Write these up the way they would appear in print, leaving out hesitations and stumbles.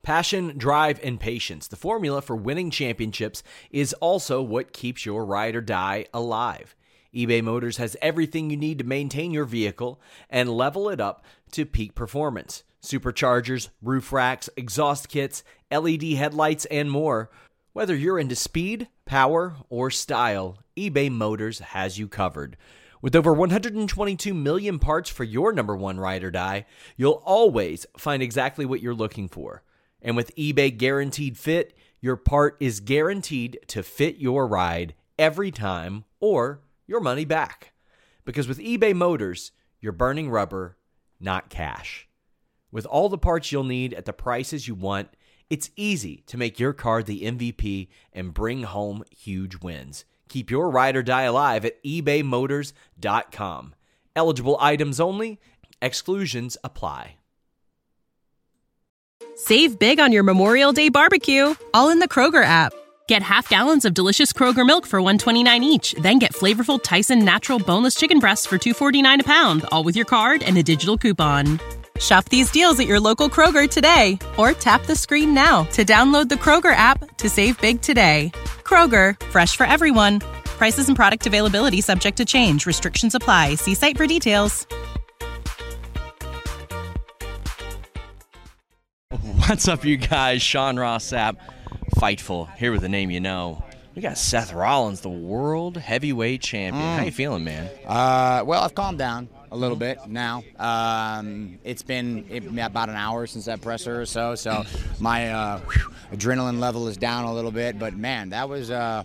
Passion, drive, and patience. The formula for winning championships is also what keeps your ride or die alive. eBay Motors has everything you need to maintain your vehicle and level it up to peak performance. Superchargers, roof racks, exhaust kits, LED headlights, and more. Whether you're into speed, power, or style, eBay Motors has you covered. With over 122 million parts for your number one ride or die, you'll always find exactly what you're looking for. And with eBay Guaranteed Fit, your part is guaranteed to fit your ride every time or your money back. Because with eBay Motors, you're burning rubber, not cash. With all the parts you'll need at the prices you want, it's easy to make your car the MVP and bring home huge wins. Keep your ride or die alive at ebaymotors.com. Eligible items only. Exclusions apply. Save big on your Memorial Day barbecue, all in the Kroger app. Get half gallons of delicious Kroger milk for $1.29 each. Then get flavorful Tyson natural boneless chicken breasts for $2.49 a pound, all with your card and a digital coupon. Shop these deals at your local Kroger today, or tap the screen now to download the Kroger app to save big today. Kroger, fresh for everyone. Prices and product availability subject to change. Restrictions apply. See site for details. What's up, you guys? Sean Ross Sapp, Fightful, here with a name you know. We got Seth Rollins, the world heavyweight champion. How you feeling, man? Well, I've calmed down a little bit now. It's been about an hour since that presser or so my adrenaline level is down a little bit. But man, that was a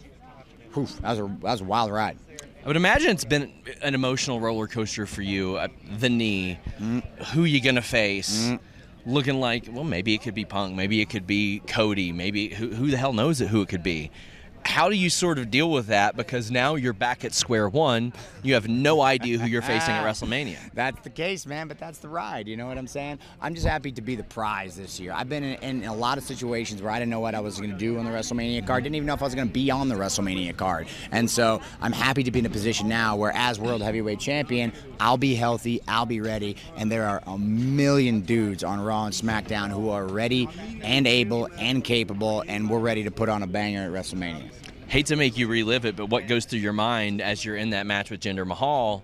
wild ride. I would imagine it's been an emotional roller coaster for you. The knee, who you gonna face? Looking like, well, maybe it could be Punk, maybe it could be Cody, maybe who the hell knows who it could be. How do you sort of deal with that? Because now you're back at square one. You have no idea who you're facing at WrestleMania. That's the case, man, but that's the ride. You know what I'm saying? I'm just happy to be the prize this year. I've been in a lot of situations where I didn't know what I was going to do on the WrestleMania card. Didn't even know if I was going to be on the WrestleMania card. And so I'm happy to be in a position now where, as World Heavyweight Champion, I'll be healthy, I'll be ready, and there are a million dudes on Raw and SmackDown who are ready and able and capable, and we're ready to put on a banger at WrestleMania. Hate to make you relive it, but what goes through your mind as you're in that match with Jinder Mahal?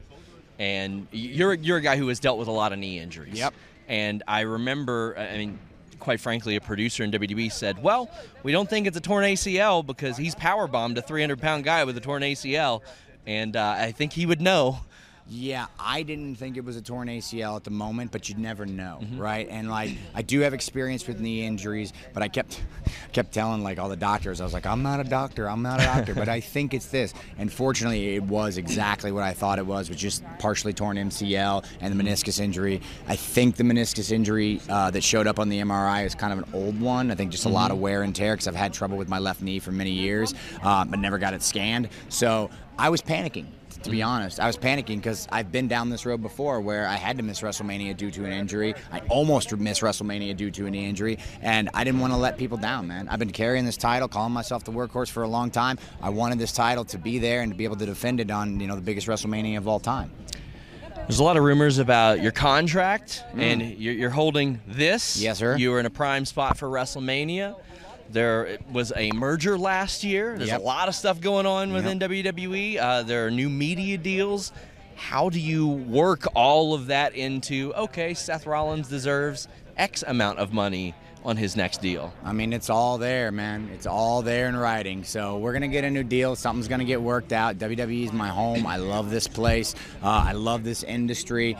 And you're a guy who has dealt with a lot of knee injuries. Yep. And I remember, quite frankly, a producer in WWE said, well, we don't think it's a torn ACL because he's powerbombed a 300-pound guy with a torn ACL. And I think he would know. Yeah, I didn't think it was a torn ACL at the moment, but you'd never know, right? And I do have experience with knee injuries, but I kept telling all the doctors, I was like, I'm not a doctor, but I think it's this. And fortunately, it was exactly what I thought it was just partially torn MCL and the meniscus injury. I think the meniscus injury that showed up on the MRI is kind of an old one. I think just a lot of wear and tear because I've had trouble with my left knee for many years, but never got it scanned. So I was panicking. To be honest, I was panicking because I've been down this road before where I had to miss WrestleMania due to an injury. I almost missed WrestleMania due to an injury, and I didn't want to let people down, man. I've been carrying this title, calling myself the workhorse for a long time. I wanted this title to be there and to be able to defend it on, the biggest WrestleMania of all time. There's a lot of rumors about your contract, and you're holding this. Yes, sir. You were in a prime spot for WrestleMania. There was a merger last year. There's a lot of stuff going on within WWE. There are new media deals. How do you work all of that into, okay, Seth Rollins deserves X amount of money on his next deal? It's all there, man. It's all there in writing. So we're going to get a new deal. Something's going to get worked out. WWE is my home. I love this place. I love this industry.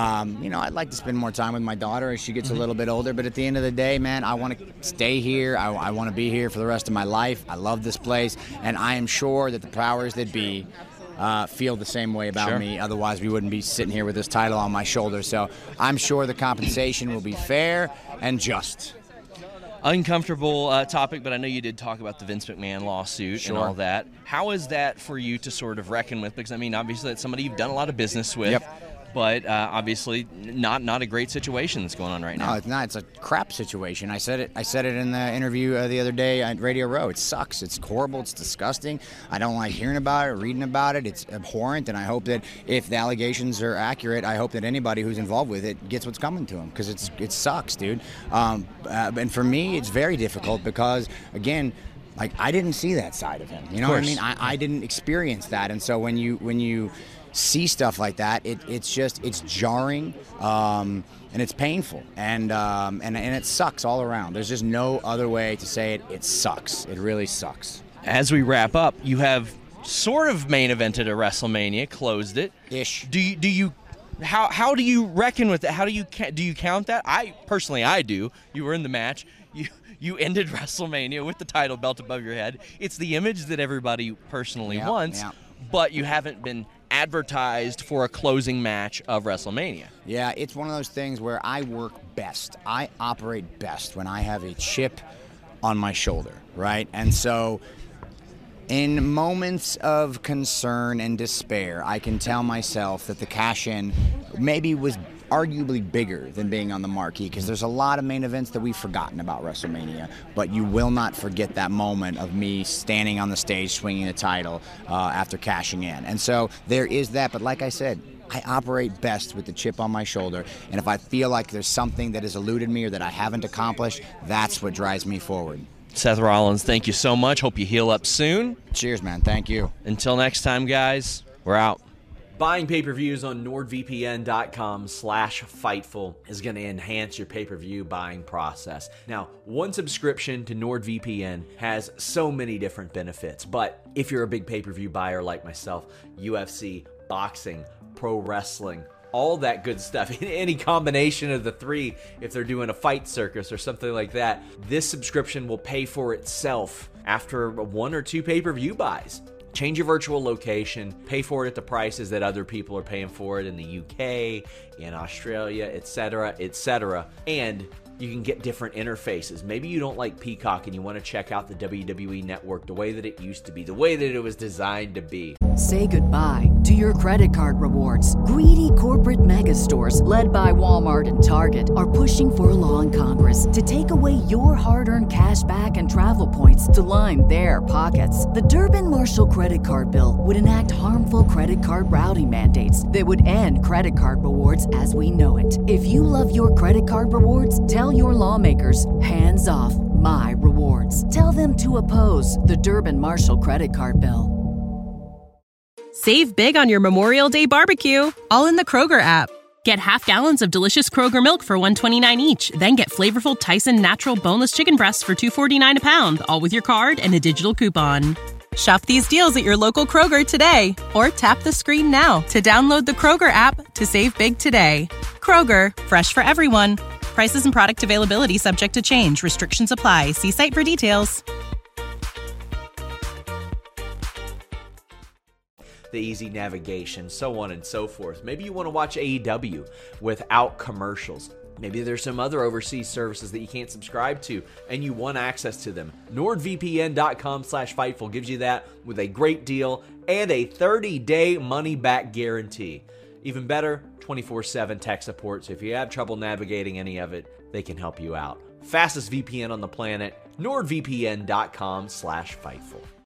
I'd like to spend more time with my daughter as she gets a little bit older, but at the end of the day, man, I want to stay here. I want to be here for the rest of my life. I love this place, and I am sure that the powers that be feel the same way about me. Otherwise, we wouldn't be sitting here with this title on my shoulder. So I'm sure the compensation will be fair and just. Uncomfortable topic, but I know you did talk about the Vince McMahon lawsuit and all that. How is that for you to sort of reckon with? Because, obviously, it's somebody you've done a lot of business with. Yep. but obviously not a great situation that's going on right now. No, it's not. It's a crap situation. I said it in the interview the other day at Radio Row. It sucks. It's horrible. It's disgusting. I don't like hearing about it, reading about it. It's abhorrent, and I hope that if the allegations are accurate, I hope that anybody who's involved with it gets what's coming to them, because it sucks, dude. And for me, it's very difficult because, again, like, I didn't see that side of him. You know what I mean? I didn't experience that, and so when you see stuff like that, it's jarring, and it's painful, and it sucks all around. There's just no other way to say it. It sucks. It really sucks. As we wrap up, you have sort of main evented a WrestleMania, closed it. Ish. Do you? How do you reckon with it? How do you count that? I do. You were in the match. You ended WrestleMania with the title belt above your head. It's the image that everybody personally wants, but you haven't been advertised for a closing match of WrestleMania. Yeah, it's one of those things where I work best. I operate best when I have a chip on my shoulder, right? And so in moments of concern and despair, I can tell myself that the cash-in maybe was arguably bigger than being on the marquee, because there's a lot of main events that we've forgotten about WrestleMania, but you will not forget that moment of me standing on the stage swinging the title after cashing in. And so there is that, but like I said, I operate best with the chip on my shoulder, and if I feel like there's something that has eluded me or that I haven't accomplished, that's what drives me forward. Seth Rollins, thank you so much. Hope you heal up soon. Cheers, man. Thank you. Until next time, guys, we're out. Buying pay-per-views on NordVPN.com/Fightful is going to enhance your pay-per-view buying process. Now, one subscription to NordVPN has so many different benefits, but if you're a big pay-per-view buyer like myself, UFC, boxing, pro wrestling, all that good stuff, any combination of the three, if they're doing a fight circus or something like that, this subscription will pay for itself after one or two pay-per-view buys. Change your virtual location, pay for it at the prices that other people are paying for it in the UK, in Australia, etc., and you can get different interfaces. Maybe you don't like Peacock and you want to check out the WWE Network the way that it used to be, the way that it was designed to be. Say goodbye to your credit card rewards. Greedy corporate mega stores, led by Walmart and Target, are pushing for a law in Congress to take away your hard-earned cash back and travel points to line their pockets. The Durbin-Marshall credit card bill would enact harmful credit card routing mandates that would end credit card rewards as we know it. If you love your credit card rewards, tell your lawmakers, hands off my rewards. Tell them to oppose the Durbin-Marshall credit card bill. Save big on your Memorial Day barbecue, all in the Kroger app. Get half gallons of delicious Kroger milk for $1.29 each. Then get flavorful Tyson natural boneless chicken breasts for $2.49 a pound, all with your card and a digital coupon. Shop these deals at your local Kroger today, or tap the screen now to download the Kroger app to save big today. Kroger, fresh for everyone. Prices and product availability subject to change. Restrictions apply. See site for details. The easy navigation, so on and so forth. Maybe you want to watch AEW without commercials. Maybe there's some other overseas services that you can't subscribe to and you want access to them. NordVPN.com/Fightful gives you that with a great deal and a 30-day money-back guarantee. Even better, 24/7 tech support, so if you have trouble navigating any of it, they can help you out. Fastest VPN on the planet, NordVPN.com/Fightful.